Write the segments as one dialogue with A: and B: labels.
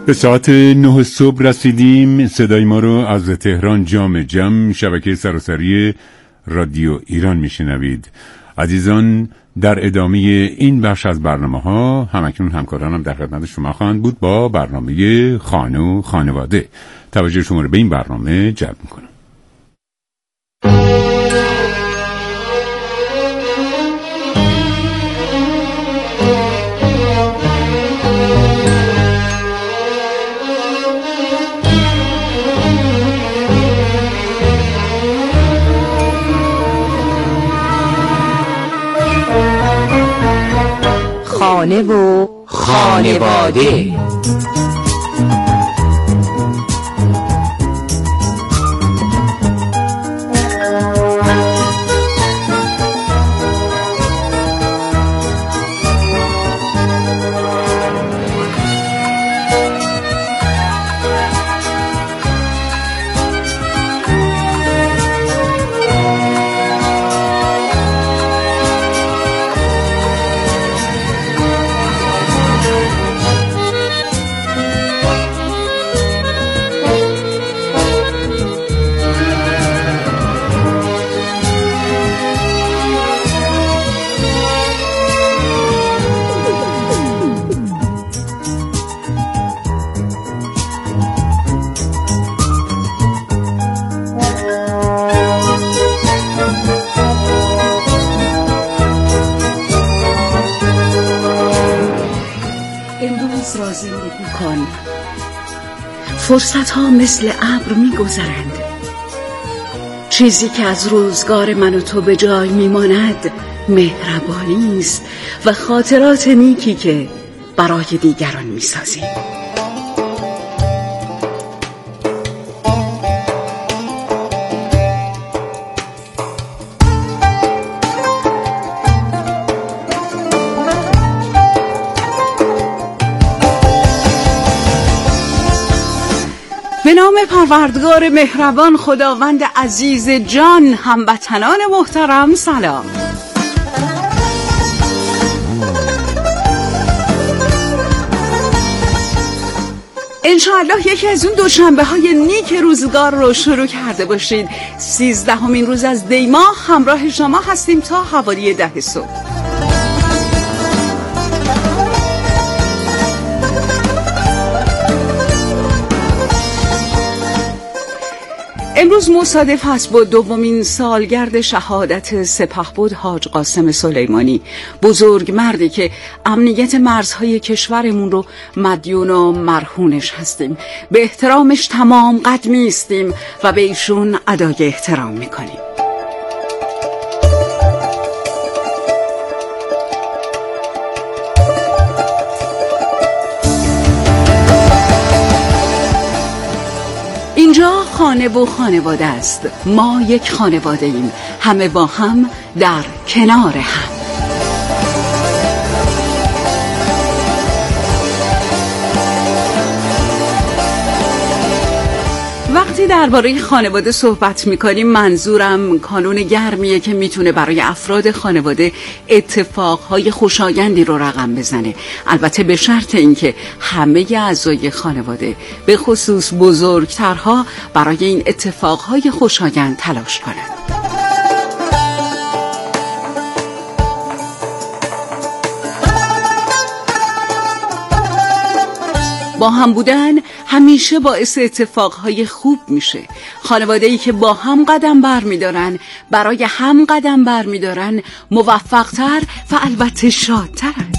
A: به ساعت 9 صبح رسیدیم. صدای ما رو از تهران جام جم شبکه سراسری رادیو ایران میشنوید. عزیزان، در ادامه این بخش از برنامه ها همکنون همکارانم در خدمت شما خواهند بود با برنامه خانه و خانواده. توجه شما رو به این برنامه جلب میکنم.
B: خانه و خانواده.
C: فرصت ها مثل ابر می گذرند. چیزی که از روزگار من و تو به جای می ماند مهربانی است و خاطرات نیکی که برای دیگران می سازیم. به نام پروردگار مهربان، خداوند عزیز جان، هموطنان محترم، سلام. انشاءالله یکی از اون دوشنبه های نیک روزگار رو شروع کرده باشید. 13مین روز از دی ماه همراه شما هستیم تا حوالی 10 صبح. امروز مصادف است با 2مین سالگرد شهادت سپهبد حاج قاسم سلیمانی، بزرگ مردی که امنیت مرزهای کشورمون رو مدیون و مرهونش هستیم. به احترامش تمام قد می‌ایستیم و به ایشون ادای احترام می‌کنیم. اینجا خانه و خانواده است. ما یک خانواده ایم، همه با هم در کنار هم. وقتی درباره خانواده صحبت می‌کنیم منظورم کانون گرمیه که میتونه برای افراد خانواده اتفاقهای خوشایندی رو رقم بزنه، البته به شرط اینکه همه اعضای خانواده به خصوص بزرگترها برای این اتفاقهای خوشایند تلاش کنند. با هم بودن همیشه باعث اتفاقهای خوب میشه. خانواده‌ای که با هم قدم برمی‌دارن، برای هم قدم برمی‌دارن، موفق‌تر و البته شادترن.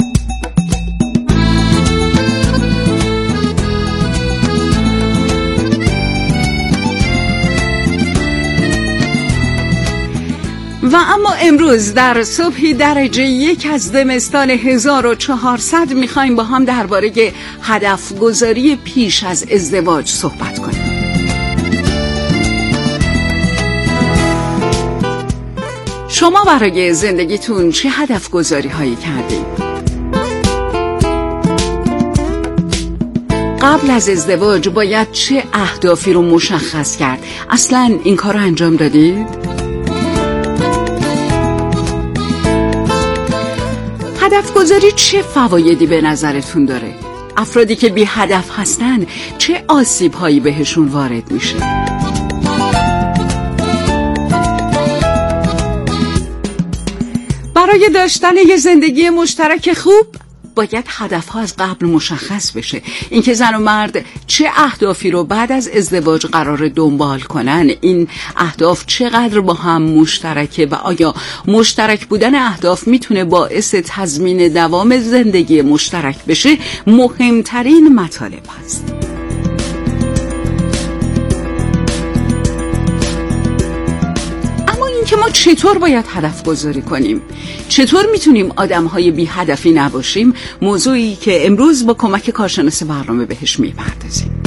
C: و اما امروز در صبحی درجه 1 از زمستان 1400 میخوایم با هم درباره هدف گذاری پیش از ازدواج صحبت کنیم. شما برای زندگیتون چه هدف گذاری هایی کردید؟ قبل از ازدواج باید چه اهدافی رو مشخص کرد؟ اصلاً این کار رو انجام دادید؟ هدف گذاری چه فوایدی به نظرتون داره؟ افرادی که بی هدف هستن چه آسیب هایی بهشون وارد میشه؟ برای داشتن یه زندگی مشترک خوب باید هدفها از قبل مشخص بشه. اینکه زن و مرد چه اهدافی رو بعد از ازدواج قرار دنبال کنن، این اهداف چقدر با هم مشترکه و آیا مشترک بودن اهداف میتونه باعث تضمین دوام زندگی مشترک بشه، مهمترین مطالب هست. که ما چطور باید هدف گذاری کنیم؟ چطور میتونیم آدم‌های بی هدفی نباشیم؟ موضوعی که امروز با کمک کارشناس برنامه بهش میپردازیم.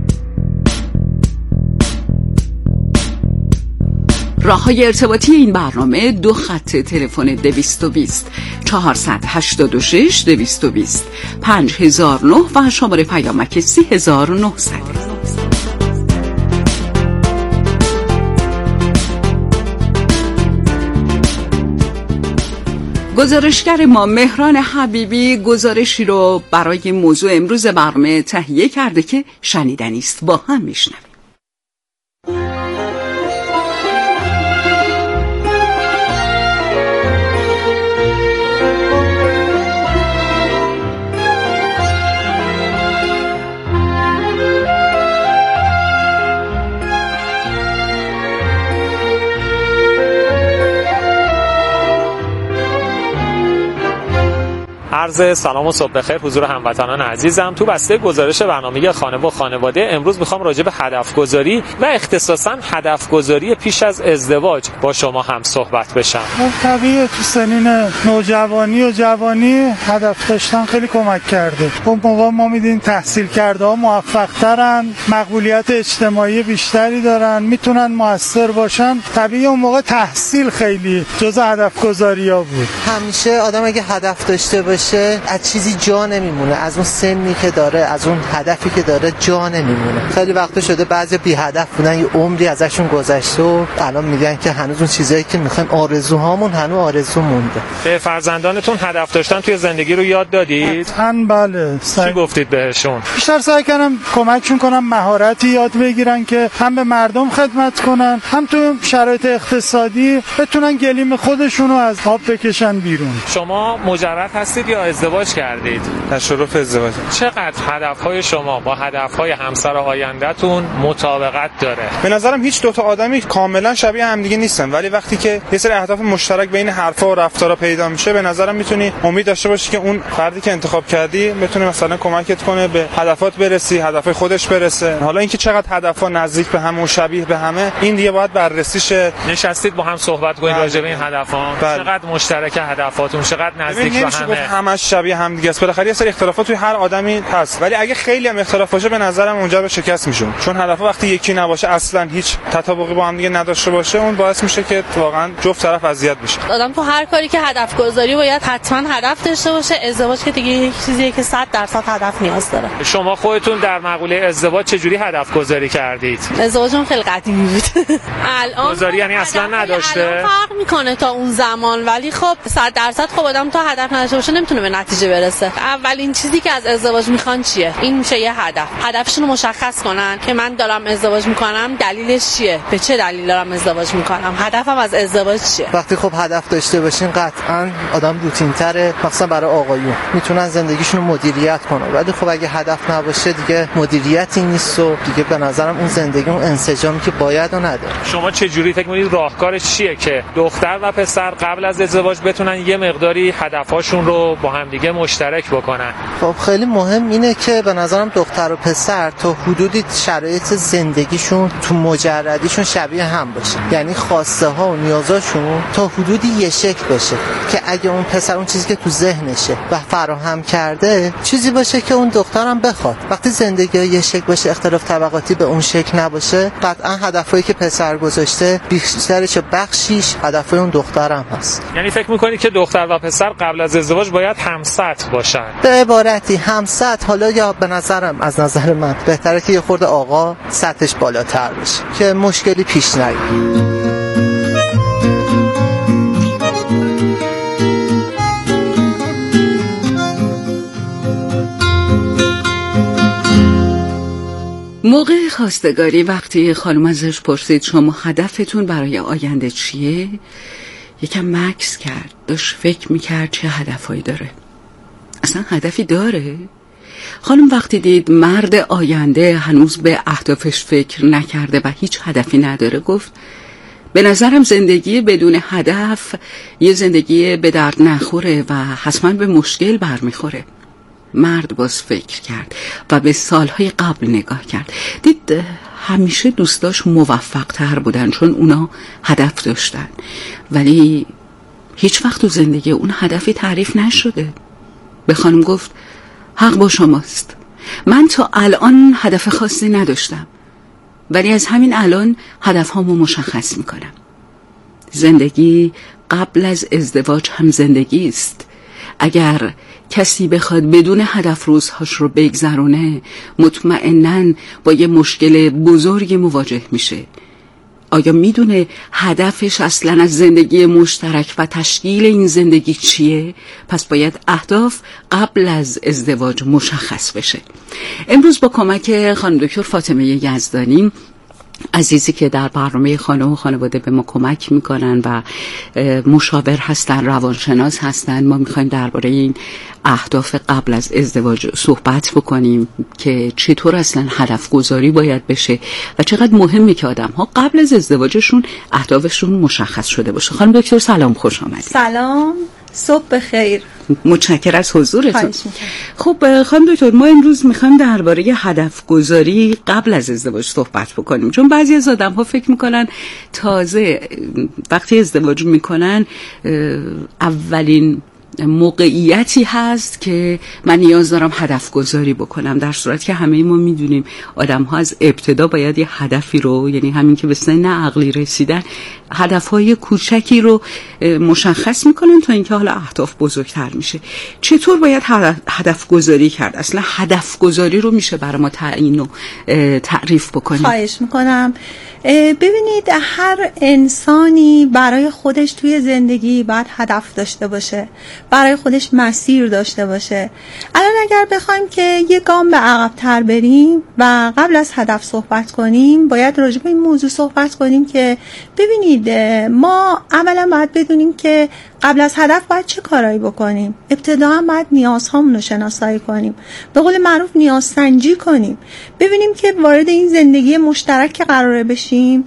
C: راه‌های ارتباطی این برنامه 2 خط تلفن 220 486 220 5009 و شماره پیامک 3900. گزارشگر ما مهران حبیبی گزارشی رو برای موضوع امروز برنامه تهیه کرده که شنیدنی است. با هم میشنویم.
D: عرض سلام و صبح بخیر حضور هموطنان عزیزم. تو بسته گزارش برنامه خانه و خانواده امروز میخوام راجع به هدف گذاری و اختصاصاً هدف گذاری پیش از ازدواج با شما هم صحبت بشم.
E: طبیعیه تو سنین نوجوانی و جوانی هدف داشتن خیلی کمک کرده. اون موقع ما میدین تحصیل کرده ها موفق ترن، مقبولیت اجتماعی بیشتری دارن، میتونن موثر باشن. طبیعی اون موقع تحصیل خیلی جزء هدف گذاری ها بود.
F: همیشه آدم اگه هدف داشته باشه از چیزی جا نمیمونه، از اون سنی که داره، از اون هدفی که داره جا نمیمونه. خیلی وقت شده بعضی بی هدف بودن، یه عمری ازشون گذشته و الان میگن که هنوز اون چیزایی که میخوایم، آرزوهامون هنوز آرزو مونده.
D: به فرزندانتون هدف داشتن توی زندگی رو یاد دادید؟
E: بله.
D: چی گفتید بهشون؟
E: بیشتر سعی کردم کمکشون کنم مهارتی یاد بگیرن که هم به مردم خدمت کنن، هم تو شرایط اقتصادی بتونن گلیم خودشونو از آب بکشن بیرون.
D: شما مجرد هستید یا ازدواج کردید؟
G: تشرف ازدواج.
D: چقدر هدفهای شما با هدفهای همسر آینده‌تون مطابقت داره؟
G: به نظرم هیچ دو تا آدمی کاملا شبیه همدیگه نیستن، ولی وقتی که یه سری اهداف مشترک بین حرفا و رفتارا پیدا میشه، به نظرم میتونی امید داشته باشی که اون فردی که انتخاب کردی بتونه مثلا کمکت کنه به هدفات برسی، هدف خودش برسه. حالا اینکه چقدر هدفها نزدیک به هم و شبیه به همه، این دیگه باید بررسی شه.
D: نشستید با هم صحبت کنید راجع به این هدف‌ها؟ چقدر مشترک هدفاتون، چقدر نزدیک به همه؟
G: همش شبیه هم دیگه است. بالاخره یه سری اختلافات توی هر آدمی هست، ولی اگه خیلی هم اختلاف باشه به نظرم اونجا به شکست میشه. چون هدفها وقتی یکی نباشه، اصلا هیچ تطابقی با هم دیگه نداشته باشه، اون باعث میشه که واقعا جفت طرف اذیت بشه.
H: آدم تو هر کاری که هدف گذاری باید حتما هدف داشته باشه. ازدواج که دیگه یک چیزیه که 100% هدف نیاز داره.
D: شما خودتون در مقوله ازدواج چجوری هدف گذاری کردید؟
H: ازدواجم خیلی قدیمی بود. الان
D: گذاری یعنی اصلا نداشته.
H: الان فرق میکنه تا اون زمان، ولی خب 100% خب آدم تا هدف نداشته باشه نمیتونه به نتیجه برسه. اولین چیزی که از ازدواج میخوان چیه؟ این میشه یه هدفشون رو مشخص کنن که من دارم ازدواج میکنم، دلیلش چیه؟ به چه دلیل دارم ازدواج میکنم؟ هدفم از ازدواج چیه؟
F: وقتی خب هدف داشته باشین قطعاً آدم روتین‌تره، مثلا برای آقایون میتونن زندگیشون رو مدیریت کنن، ولی خب اگه هدف نباشه دیگه مدیریتی نیست و دیگه به نظرم اون زندگی اون انسجامی که باید و نداره.
D: شما چه جوری فکر می‌کنید راهکارش چیه که دختر و پسر قبل از ازدواج بتونن یه مقداری هدف‌هاشون رو با هم دیگه مشترک بکنن؟
F: خب خیلی مهم اینه که به نظرم دختر و پسر تا حدودی شرایط زندگیشون تو مجردیشون شبیه هم باشه، یعنی خواسته ها و نیازاشون تا حدودی یه شکل باشه که اگه اون پسر اون چیزی که تو ذهنشه و فراهم کرده چیزی باشه که اون دخترم بخواد. وقتی زندگی یه شکل باشه، اختلاف طبقاتی به اون شکل نباشه، قطعا هدفایی که پسر گذاشته بیشترش بخشیش هدفای اون دخترم هست.
D: یعنی فکر می‌کنید که دختر و پسر قبل از ازدواج باید همسطح باشن؟
F: به عبارتی همسطح. حالا یا به نظرم، از نظر من بهتره که یه خورده آقا سطحش بالاتر بشه که مشکلی پیش نیاد.
C: موقع خواستگاری وقتی خانم ازش پرسید شما هدفتون برای آینده چیه؟ یکم مکث کرد، داشت فکر میکرد چه هدفهایی داره. اصلا هدفی داره؟ خانم وقتی دید مرد آینده هنوز به اهدافش فکر نکرده و هیچ هدفی نداره گفت به نظرم زندگی بدون هدف یه زندگی به درد نخوره و حتما به مشکل برمیخوره. مرد باز فکر کرد و به سالهای قبل نگاه کرد، دید همیشه دوستاش موفق تر بودن چون اونا هدف داشتن، ولی هیچ وقت تو زندگی اون هدفی تعریف نشده. به خانم گفت حق با شماست، من تا الان هدف خاصی نداشتم، ولی از همین الان هدفهامو مشخص میکنم. زندگی قبل از ازدواج هم زندگی است. اگر کسی بخواد بدون هدف روزهاش رو بگذرونه مطمئناً با یه مشکل بزرگی مواجه میشه. آیا میدونه هدفش اصلاً از زندگی مشترک و تشکیل این زندگی چیه؟ پس باید اهداف قبل از ازدواج مشخص بشه. امروز با کمک خانم دکتر فاطمه یزدانی عزیزی که در برنامه خانه و خانواده به ما کمک میکنن و مشاور هستن، روانشناس هستن، ما میخوایم درباره این اهداف قبل از ازدواج صحبت بکنیم که چطور اصلا هدف گذاری باید بشه و چقدر مهمه که آدم ها قبل از ازدواجشون اهدافشون مشخص شده باشه. خانم دکتر سلام، خوش آمدید.
I: سلام، صبح بخیر.
C: متشکرم از حضورتون. خب خانم دکتر، ما امروز میخوایم درباره هدف گذاری قبل از ازدواج صحبت بکنیم، چون بعضی از آدم ها فکر میکنن تازه وقتی ازدواج میکنن اولین موقعیتی هست که من نیاز دارم هدف گذاری بکنم، در صورتی که همه ما میدونیم آدم ها از ابتدا باید یه هدفی رو، یعنی همین که به سن عقلی رسیدن، هدفهای کوچکی رو مشخص میکنن تا اینکه حالا اهداف بزرگتر میشه. چطور باید هدف گذاری کرد؟ اصلا هدف گذاری رو میشه برای ما تعیین و تعریف بکنیم؟
I: خواهش میکنم. ببینید، هر انسانی برای خودش توی زندگی باید هدف داشته باشه، برای خودش مسیر داشته باشه. الان اگر بخوایم که یه گام به عقب‌تر بریم و قبل از هدف صحبت کنیم، باید راجع به این موضوع صحبت کنیم که ببینید ما اولا باید بدونیم که قبل از هدف باید چه کارایی بکنیم. ابتداً باید نیازهامون رو شناسایی کنیم، به قول معروف نیازسنجی کنیم، ببینیم که وارد این زندگی مشترک قراره بشیم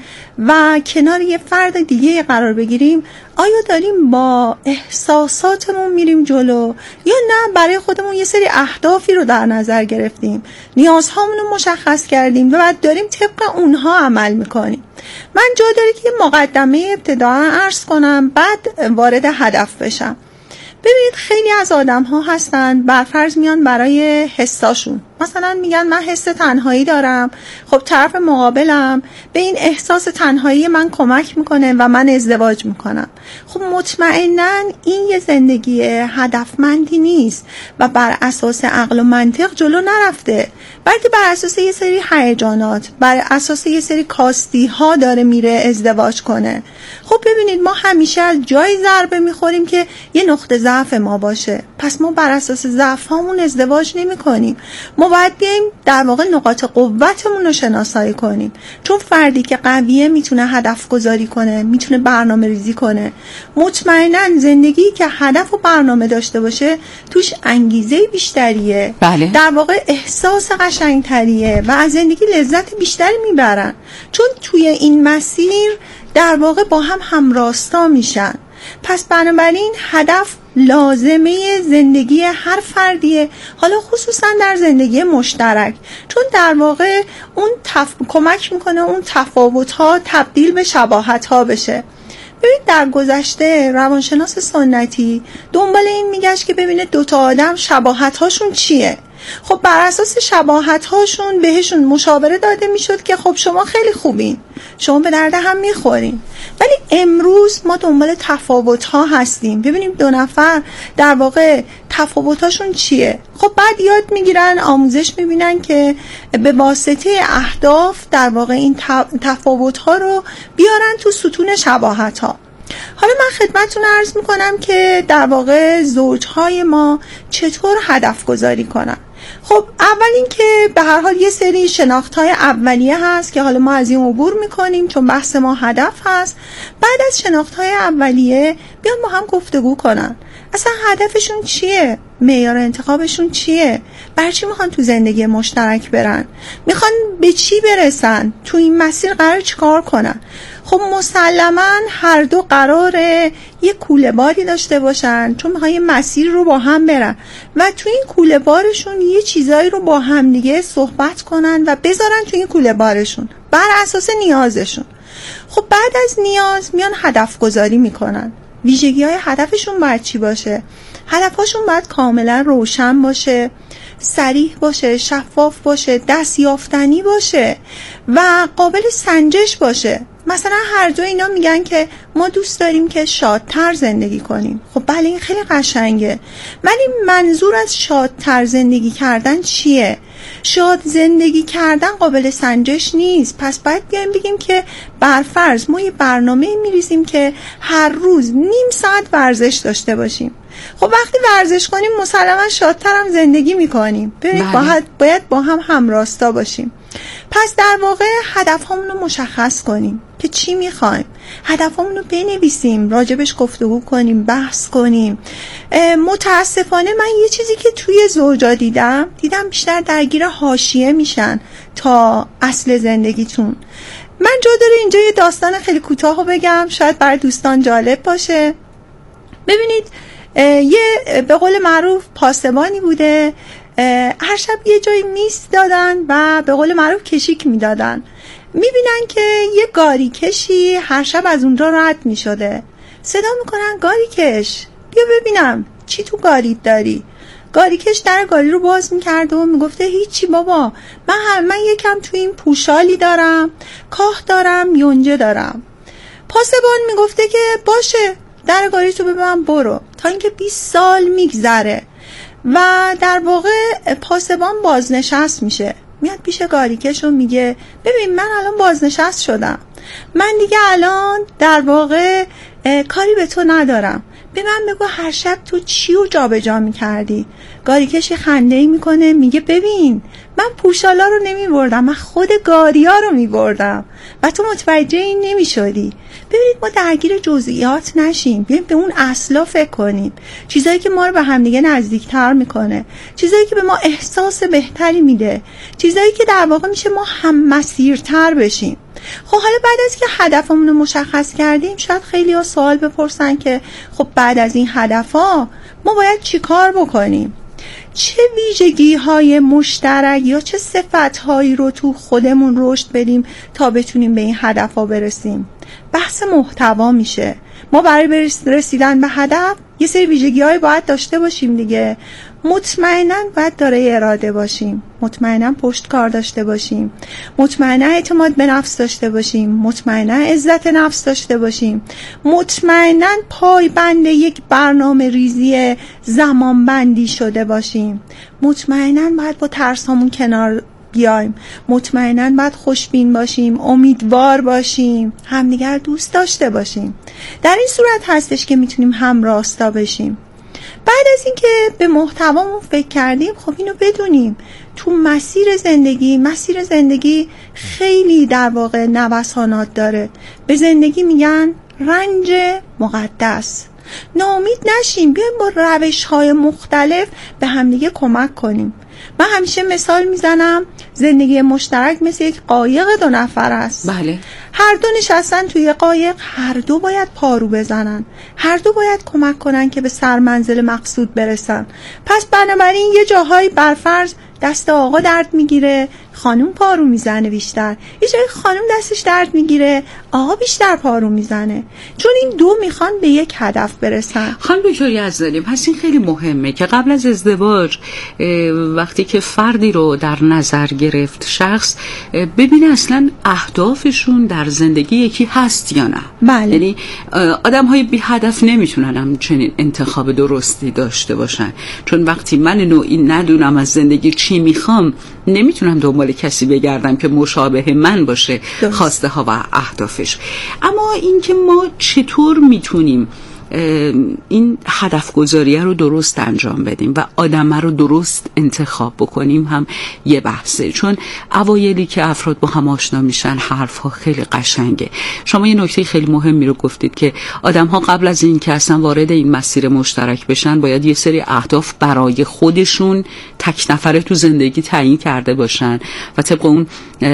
I: و کنار یه فرد دیگه قرار بگیریم، آیا داریم با احساساتمون میریم جلو یا نه برای خودمون یه سری اهدافی رو در نظر گرفتیم، نیازهامون رو مشخص کردیم و بعد داریم طبق اونها عمل میکنیم. من جا داره که یه مقدمه ابتداء عرض کنم، بعد وارد هدف بشم. ببینید، خیلی از آدم ها هستن برفرض میان برای حساشون، مثلا میگن من حس تنهایی دارم، خب طرف مقابلم به این احساس تنهایی من کمک میکنه و من ازدواج میکنم. خب مطمئناً این یه زندگی هدفمندی نیست و بر اساس عقل و منطق جلو نرفته، بلکه بر اساس یه سری هیجانات، بر اساس یه سری کاستی ها داره میره ازدواج کنه. خب ببینید، ما همیشه از جای ضربه میخوریم که یه نقطه ضعف ما باشه، پس ما بر اساس ضعف هامون ازدواج نمی کنیم. ما باید بیایم در واقع نقاط قوتمون رو شناسایی کنیم، چون فردی که قویه میتونه هدف گذاری کنه، میتونه برنامه ریزی کنه. مطمئناً زندگی که هدف و برنامه داشته باشه توش انگیزه بیشتریه،
C: بله.
I: در واقع احساس قشنگتریه و از زندگی لذت بیشتری میبرن، چون توی این مسیر در واقع با هم همراستا میشن. پس بنابراین هدف لازمه زندگی هر فردیه، حالا خصوصا در زندگی مشترک، چون در واقع اون کمک میکنه اون تفاوت‌ها تبدیل به شباهت‌ها بشه. ببینید، در گذشته روانشناس سنتی دنبال این میگشت که ببینه دوتا آدم شباهت‌هاشون چیه. خب بر اساس شباهت‌هاشون بهشون مشاوره داده میشد که خب شما خیلی خوبین، شما به درد هم میخورین. ولی امروز ما دنبال تفاوت‌ها هستیم، ببینیم دو نفر در واقع تفاوت‌هاشون چیه. خب بعد یاد میگیرن، آموزش میبینن که به واسطه اهداف در واقع این تفاوت‌ها رو بیارن تو ستون شباهت‌ها. حالا من خدمتتون عرض میکنم که در واقع زوجهای ما چطور هدف گذاری کنن. خب اول این که به هر حال یه سری شناخت‌های اولیه هست که حالا ما از این عبور میکنیم چون بحث ما هدف هست. بعد از شناخت‌های اولیه بیان با هم گفتگو کنن اصلا هدفشون چیه، معیار انتخابشون چیه، برای چی میخوان تو زندگی مشترک برن، میخوان به چی برسن، تو این مسیر قرار چیکار کنن. خب مسلماً هر دو قراره یه کوله باری داشته باشن چون میخوان یه مسیر رو با هم برن و تو این کوله بارشون یه چیزایی رو با هم دیگه صحبت کنن و بذارن تو این کوله بارشون بر اساس نیازشون. خب بعد از نیاز میان هدف گذاری میکنن. ویژگی های هدفشون باید چی باشه؟ هدفشون باید کاملا روشن باشه، صریح باشه، شفاف باشه، دستیافتنی باشه و قابل سنجش باشه. مثلا هر دو اینا میگن که ما دوست داریم که شادتر زندگی کنیم. خب بله این خیلی قشنگه، ولی منظور از شادتر زندگی کردن چیه؟ شاد زندگی کردن قابل سنجش نیست. پس باید بیایم بگیم که برفرض ما یه برنامه میریزیم که هر روز نیم ساعت ورزش داشته باشیم. خب وقتی ورزش کنیم مسلما شادتر هم زندگی میکنیم. باید با هم همراستا باشیم. پس در واقع هدفهامون رو مشخص کنیم که چی میخوایم، هدفهامون رو بنویسیم، راجبش گفتگو کنیم، بحث کنیم. متاسفانه من یه چیزی که توی زوجا دیدم بیشتر درگیر حاشیه میشن تا اصل زندگیتون. من جا داره اینجا یه داستان خیلی کوتاه رو بگم، شاید برای دوستان جالب باشه. ببینید یه به قول معروف پاسبانی بوده، هر شب یه جایی میز دادن و به قول معروف کشیک میدادن. میبینن که یه گاری کشی هر شب از اونجا رد میشده. صدا میکنن گاری کش بیا ببینم چی تو گاریت داری. گاری کش در گاری رو باز میکرده و میگفته هیچی بابا، من یکم تو این پوشالی دارم، کاه دارم، یونجه دارم. پاسبان میگفته که باشه در گاری تو ببین برو. تا اینکه 20 سال میگذره و در واقع پاسبان بازنشست میشه. میاد پیش گاریکش و میگه ببین من الان بازنشست شدم، من دیگه الان در واقع کاری به تو ندارم، به من بگو هر شب تو چی رو جا به جا میکردی؟ گاریکش خنده‌ای میکنه میگه ببین من پوشالا رو نمیبردم، من خود گاریا رو میبردم و تو متوجه این نمیشدی. ببینید ما درگیر جزئیات نشیم، بیایم به اون اصلا فکر کنیم، چیزایی که ما رو به همدیگه نزدیکتر میکنه، چیزایی که به ما احساس بهتری میده، چیزایی که در واقع میشه ما هم مسیرتر بشیم. خب حالا بعد از که هدفمون رو مشخص کردیم شاید خیلی ها سوال بپرسن که خب بعد از این هدفها ما باید چی کار بکنیم؟ چه ویژگی های مشترک یا چه صفت هایی رو تو خودمون رشد بدیم تا بتونیم به این هدف ها برسیم؟ بحث محتوا میشه. ما برای رسیدن به هدف یه سری ویژگی های باید داشته باشیم دیگه. مطمئناً باید دارای اراده باشیم، مطمئناً پشتکار داشته باشیم، مطمئناً اعتماد به نفس داشته باشیم، مطمئناً عزت نفس داشته باشیم، مطمئناً پایبند یک برنامه ریزی زمان بندی شده باشیم، مطمئناً باید با ترسامون کنار بیایم، مطمئناً باید خوشبین باشیم، امیدوار باشیم، همدیگر دوست داشته باشیم. در این صورت هستش که میتونیم همراستا بشیم. بعد از اینکه به محتوامون فکر کردیم خب اینو بدونیم تو مسیر زندگی خیلی در واقع نوسانات داره. به زندگی میگن رنج مقدس. ناامید نشیم، بیایم با روش‌های مختلف به همدیگه کمک کنیم. من همیشه مثال میزنم زندگی مشترک مثل یک قایق 2 نفر است.
C: بله.
I: هر دو نشستن توی قایق، هر دو باید پارو بزنن، هر دو باید کمک کنن که به سرمنزل مقصود برسن. پس بنابراین یه جاهایی برفرض دست آقا درد میگیره، خانم پارو میزنه بیشتر، یه جایی خانم دستش درد میگیره، آقا بیشتر پارو میزنه، چون این دو میخوان به یک هدف برسن.
C: خانم دکتر یزدانی، پس این خیلی مهمه که قبل از ازدواج وقتی که فردی رو در نظر گرفت شخص ببینه اصلا اهدافشون در زندگی یکی هست یا نه.
I: بله.
C: یعنی آدم های بی هدف نمیتونن همچنین انتخاب درستی داشته باشن، چون وقتی من نوعی ندونم از زندگی چی میخوام نمیتونم دنبال کسی بگردم که مشابه من باشه خواسته ها و اهدافش. اما اینکه ما چطور میتونیم این هدف گذاری رو درست انجام بدیم و آدم رو درست انتخاب بکنیم هم یه بحثه. چون اوایلی که افراد با هم آشنا میشن حرفها خیلی قشنگه. شما یه نکته خیلی مهمی رو گفتید که آدم‌ها قبل از این که اصلا وارد این مسیر مشترک بشن باید یه سری اهداف برای خودشون تک نفره تو زندگی تعیین کرده باشن و طبق اون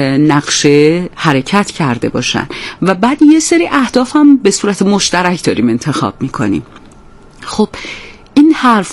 C: نقشه حرکت کرده باشن و بعد یه سری اهداف هم به صورت مشترک داریم انتخاب میکنیم. خب این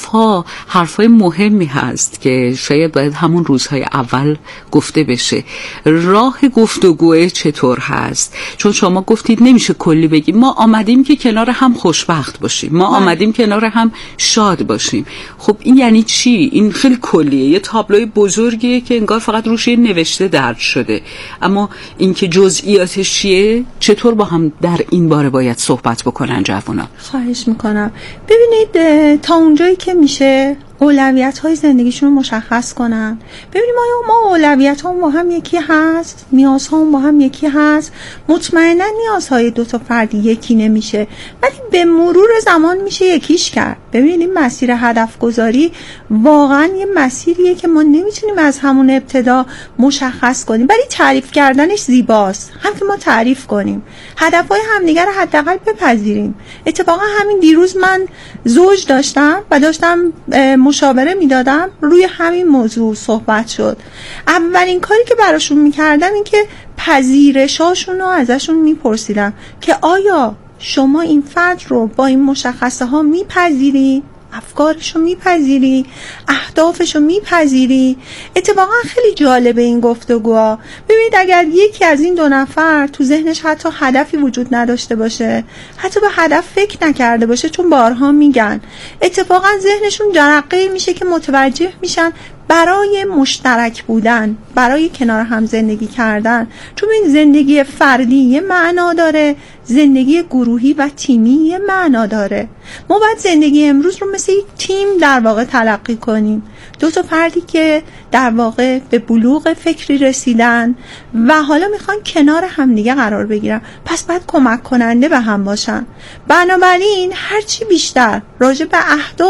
C: حرفهای مهمی هست که شاید باید همون روزهای اول گفته بشه. راه گفتگوه چطور هست؟ چون شما گفتید نمیشه کلی بگیم ما آمدیم که کنار هم خوشبخت باشیم، ما آمدیم کنار هم شاد باشیم. خب این یعنی چی؟ این خیلی کلیه، یه تابلوی بزرگیه که انگار فقط روش یه نوشته درج شده، اما اینکه جزئیاتش چیه، چطور با هم در این باره باید صحبت بکنن جوونا؟
I: خواهش میکنم. ببینید تا اونجایی که میشه اولویت‌های زندگیشون رو مشخص کنن. ببینیم آیا ما اولویت‌هامون با هم یکی هست، نیازهامون با هم یکی هست. مطمئنا نیازهای دو تا فرد یکی نمیشه، ولی به مرور زمان میشه یکیش کرد. ببینیم مسیر هدف گذاری واقعا یه مسیریه که ما نمیتونیم از همون ابتدا مشخص کنیم، ولی تعریف کردنش زیباست. هم که ما تعریف کنیم، هدفهای همدیگر رو حداقل بپذیریم. اتفاقا همین دیروز من زوج داشتم و داشتم مشاوره میدادم، روی همین موضوع صحبت شد. اولین کاری که براشون میکردم این که پذیرشاشون رو ازشون میپرسیدم که آیا شما این فرد رو با این مشخصه ها میپذیری؟ افکارشو میپذیری؟ اهدافشو میپذیری؟ اتفاقا خیلی جالبه این گفتگوها. ببینید اگر یکی از این دو نفر تو ذهنش حتی هدفی وجود نداشته باشه، حتی به هدف فکر نکرده باشه، چون بارها میگن اتفاقا ذهنشون جرقه میشه که متوجه میشن برای مشترک بودن، برای کنار هم زندگی کردن. چون این زندگی فردی یه معنا داره، زندگی گروهی و تیمی یه معنا داره. ما باید زندگی امروز رو مثل یک تیم در واقع تلقی کنیم. دو تا فردی که در واقع به بلوغ فکری رسیدن و حالا میخوان کنار هم دیگه قرار بگیرن، پس باید کمک کننده به هم باشن. بنابراین هرچی بیشتر راجع به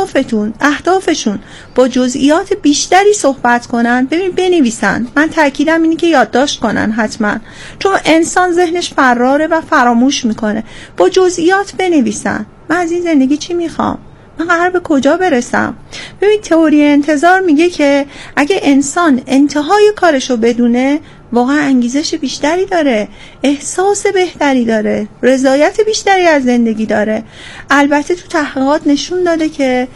I: اهدافشون با جزئیات بیشتری صحبت کنن، بنویسن. من تاکیدم اینه که یادداشت کنن حتما، چون انسان ذهنش فراره و فراموش میکنه. با جزئیات بنویسن. من از این زندگی چی میخوام؟ من قرار به کجا برسم؟ ببین تئوری انتظار میگه که اگه انسان انتهای کارشو بدونه، واقعا انگیزش بیشتری داره، احساس بهتری داره، رضایت بیشتری از زندگی داره. البته تو تحقیقات نشون داده که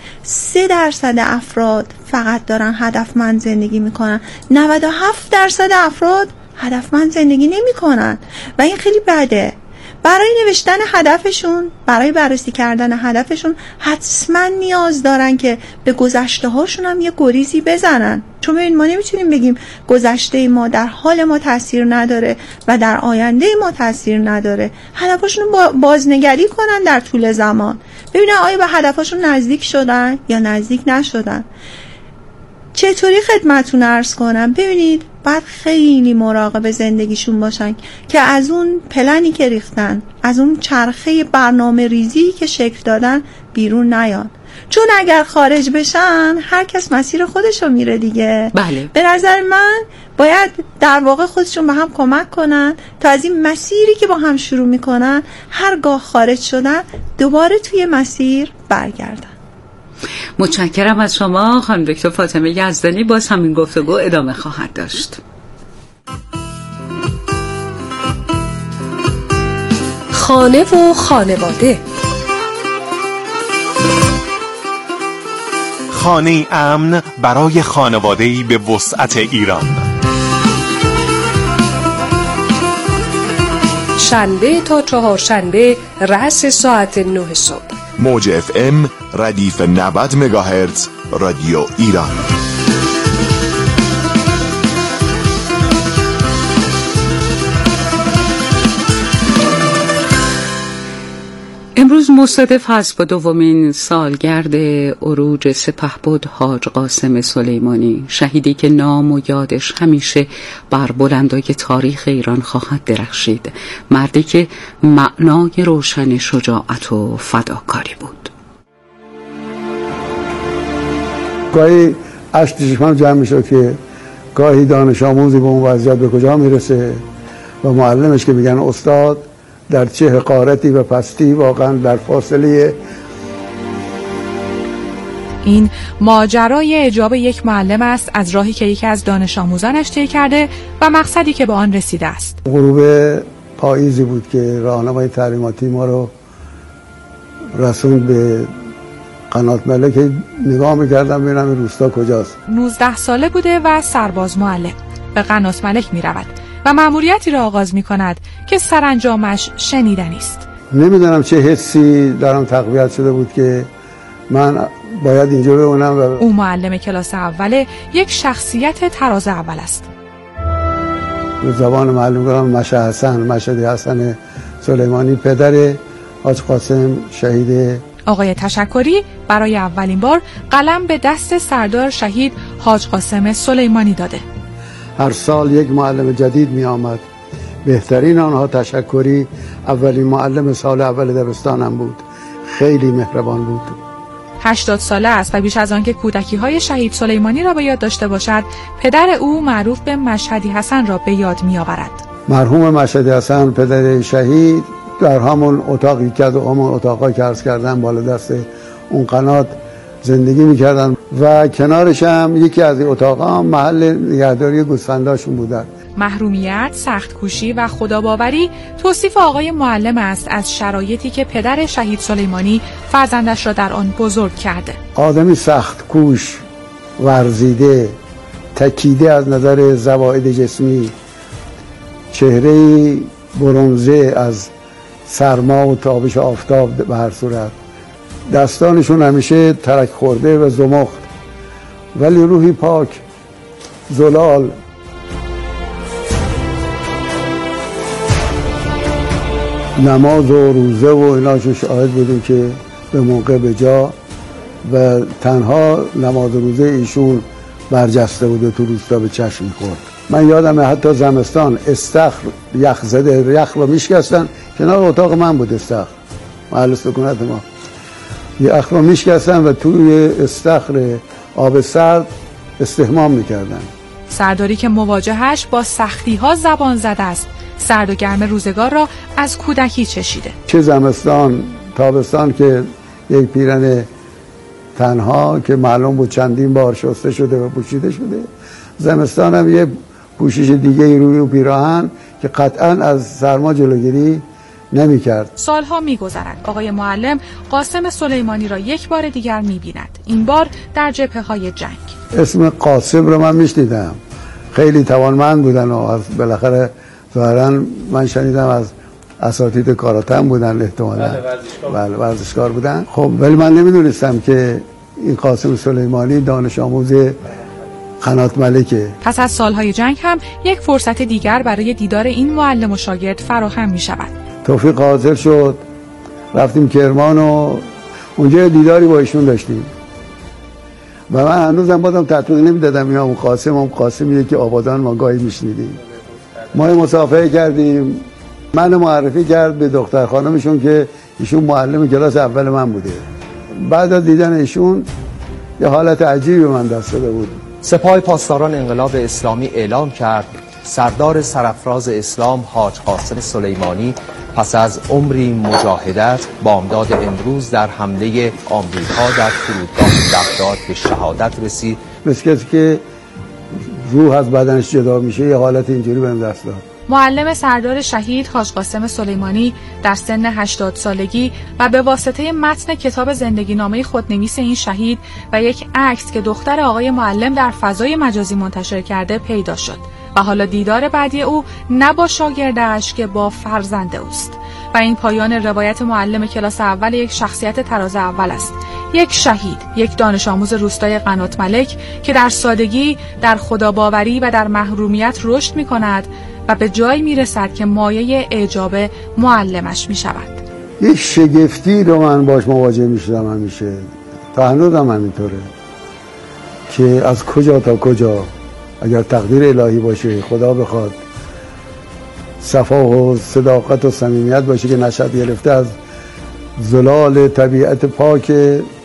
I: 3% افراد فقط دارن هدفمند زندگی میکنن، 97% افراد هدفمند زندگی نمیکنن و این خیلی بده. برای نوشتن هدفشون، برای بررسی کردن هدفشون حتما نیاز دارن که به گذشته هاشون هم یه گریزی بزنن. چون ببین ما نمیتونیم بگیم گذشته ما در حال ما تاثیر نداره و در آینده ما تاثیر نداره. هدفشون رو بازنگری کنن در طول زمان، ببینن آیا به هدفشون نزدیک شدن یا نزدیک نشدن. چطوری خدمتتون عرض کنم؟ ببینید باید خیلی مراقب زندگیشون باشن که از اون پلنی که ریختن، از اون چرخه برنامه ریزی که شکل دادن بیرون نیان. چون اگر خارج بشن هر کس مسیر خودشو میره دیگه.
C: بله.
I: به نظر من باید در واقع خودشون به هم کمک کنن تا از این مسیری که با هم شروع میکنن هرگاه خارج شدن دوباره توی مسیر برگردن.
C: متشکرم از شما خانم دکتر فاطمه یزدانی. باز همین گفتگو ادامه خواهد داشت.
B: خانه و خانواده.
J: خانه امن برای خانواده‌ای به وسعت ایران.
B: شنبه تا چهارشنبه رأس ساعت 9 صبح.
J: موج FM ردیف 90 مگاهرتز رادیو ایران.
C: امروز مصادف هست با دومین سالگرد عروج سپهبد حاج قاسم سلیمانی، شهیدی که نام و یادش همیشه بر بلندای تاریخ ایران خواهد درخشید، مردی که معنای روشن شجاعت و فداکاری بود.
K: گاهی اشک چشمم جمع میشد که گاهی دانش آموزی به اون وضعیت به کجا میرسه و معلمش که میگن استاد در چه حقارتی و پستی واقعا در فاصله.
L: این ماجرای اعجاب یک معلم است از راهی که یکی از دانش آموزانش طی کرده و مقصدی که به آن رسیده است.
K: غروب پاییزی بود که راهنمای تعلیماتی ما رو رسوند به قنات ملک. نگاه میکردم ببینم این روستا کجاست.
L: 19 ساله بوده و سرباز معلم به قنات ملک میرود و مأموریتی را آغاز میکند که سرانجامش شنیدنی است.
K: نمیدونم چه حسی درم تقویت شده بود که من باید اینجا بمونم. و
L: او معلم کلاس اوله، یک شخصیت تراز اول است.
K: به زبان معلوم کنم مشهدی حسن سلیمانی، پدر حاج قاسم شهید.
L: آقای تشکری برای اولین بار قلم به دست سردار شهید حاج قاسم سلیمانی داده.
K: هر سال یک معلم جدید می آمد. بهترین آنها تشکری اولین معلم سال اول دبستانم بود. خیلی مهربان بود.
L: 80 ساله است و بیش از آن که کودکی‌های شهید سلیمانی را به یاد داشته باشد، پدر او معروف به مشهدی حسن را به یاد می‌آورد.
K: مرحوم مشهدی حسن پدر شهید در همون اتاقی که همون اتاقایی که عرض کردم بالا دست اون قنات زندگی می‌کردن و کنارش هم یکی از این اتاقا محل نگهداری گوسفنداشون بودن.
L: محرومیت، سخت‌کوشی و خداباوری توصیف آقای معلم است از شرایطی که پدر شهید سلیمانی فرزندش را در آن بزرگ کرده.
K: آدمی سخت‌کوش، ورزیده، تکیده از نظر زوائد جسمی، چهره‌ای برنزه از سرما و تابش آفتاب به هر صورت، دستانشون همیشه ترک خورده و زمخت، ولی روحی پاک، زلال. نماز و روزه و ایناشو شاهد بودیم که به موقع به جا و تنها نماز و روزه ایشون برجسته بوده تو روستا به چشم می‌خورد. من یادمه حتی زمستان استخر یخ زده یخ رو میشکستن، کنار اتاق من بود استخر محل سکونت ما، یخ رو میشکستن و توی استخر آب سرد استحمام میکردن.
L: سرداری که مواجهش با سختی‌ها زبان زده است، سرد و گرم روزگار را از کودکی چشیده.
K: چه زمستان تابستان که یک پیرن تنها که معلوم بود چندین بار شسته شده و پوشیده شده، زمستان هم یه پوشش دیگه روی و پیراهن که قطعاً از سرما جلوگیری نمی کرد.
L: سالها می گذرد. آقای معلم قاسم سلیمانی را یک بار دیگر می بیند. این بار در جبهه‌های جنگ.
K: اسم قاسم رو من میشنیدم، خیلی توانمند بودن و بالاخره ظاهراً من شنیدم از اساتید کاراتن بودن احتمالاً. بله ورزشکار بودن. خب ولی من نمیدونستم که این قاسم سلیمانی دانش آموز قنات ملکه.
L: پس از سالهای جنگ هم یک فرصت دیگر برای دیدار این معلم و شاگرد فراهم می شود.
K: توفیق حاصل شد، رفتیم کرمان و اونجا دیداری با ایشون داشتیم و من هنوزم بازم تطبیق نمیدادم یا قاسمیه که آبادان ما گاهی میشنیدیم. ما مسافه کردیم، من معرفی کرد به دختر خانمشون که ایشون معلم کلاس اول من بوده. بعد از دیدن ایشون یه حالت عجیبی من دست داده بود.
M: سپاه پاسداران انقلاب اسلامی اعلام کرد سردار سرافراز اسلام حاج قاسم سلیمانی پس از عمری مجاهدت بامداد امروز در حمله آمریکا در فرودگاه بغداد به شهادت رسید.
K: مثل کسی که روح از بدنش جدا میشه یه حالت اینجوری بهم دست داد.
L: معلم سردار شهید حاج قاسم سلیمانی در سن 80 سالگی و به واسطه متن کتاب زندگی نامه خودنویس این شهید و یک عکس که دختر آقای معلم در فضای مجازی منتشر کرده پیدا شد و حالا دیدار بعدی او نه با شاگردش که با فرزند اوست و این پایان روایت معلم کلاس اول یک شخصیت تراز اول است، یک شهید، یک دانش آموز روستای قنات ملک که در سادگی، در خداباوری و در محرومیت رشد می کند و به جایی می رسد که مایه اعجاب معلمش می شود.
K: یه شگفتی رو من باش مواجه میشدم همیشه، تا هنوزم همینطوره که از کجا تا کجا اگر تقدیر الهی باشه، خدا بخواد، صفا و صداقت و صمیمیت باشه که نشأت گرفته از زلال طبیعت پاک